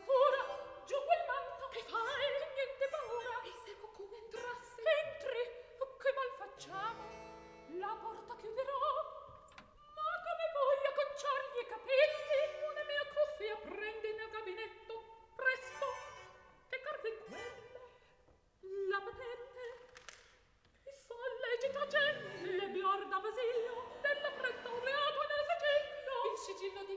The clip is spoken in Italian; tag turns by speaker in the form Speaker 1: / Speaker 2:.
Speaker 1: cintura, giù quel manto. Che fai? Che niente paura. E se qualcuno entrasse? Entri, che mal facciamo? La porta chiuderò. Ma come vuoi acconciargli i capelli? Una mia cuffia prendi nel gabinetto. Presto, che carta è quella? La patente. Che sollecita gente, le biorda Basilio, della fretta un reato nel sigillo. Il sigillo di